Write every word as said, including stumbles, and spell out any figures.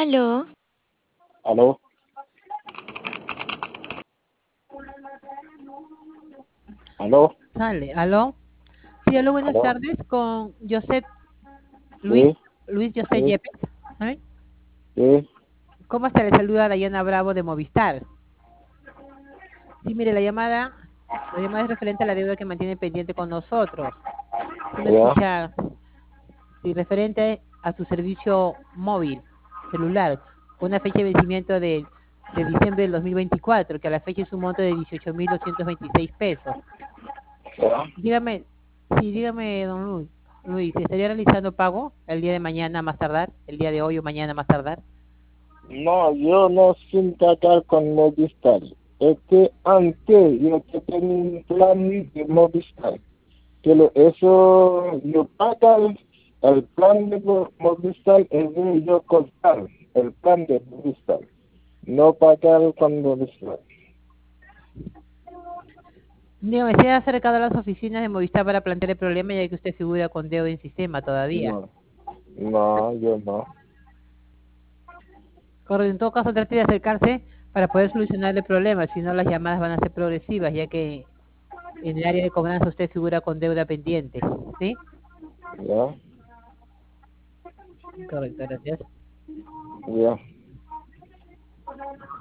Aló, ¿Aló? ¿Aló? Sale, ¿aló? Sí, aló, buenas ¿Aló? tardes con Josep Luis, Sí, Luis José sí, Yepes. ¿Eh? sí, ¿Cómo está? Le saluda Dayana Bravo de Movistar. Sí, mire, la llamada, la llamada es referente a la deuda que mantiene pendiente con nosotros. Sí, me ya, escucha, sí, referente a su servicio móvil, celular, con una fecha de vencimiento de, de diciembre del dos mil veinticuatro, que a la fecha es un monto de dieciocho mil doscientos veintiséis pesos. ya. Dígame, sí, dígame, don Luis, Luis, ¿se estaría realizando pago el día de mañana más tardar? ¿El día de hoy o mañana más tardar? No, yo no sin tratar con Movistar. Es que antes yo que tenía un plan de Movistar. Que lo- eso yo pago el plan de Mo- Movistar es de yo cortar el plan de Movistar. No pagar con Movistar. Dígame, ¿se ha acercado a las oficinas de Movistar para plantear el problema ya que usted figura con deuda en sistema todavía? No, no, yo no. Correcto, en todo caso trate de acercarse para poder solucionar el problema, si no las llamadas van a ser progresivas, ya que en el área de cobranza usted figura con deuda pendiente, ¿sí? Ya, Correcto, gracias. ya.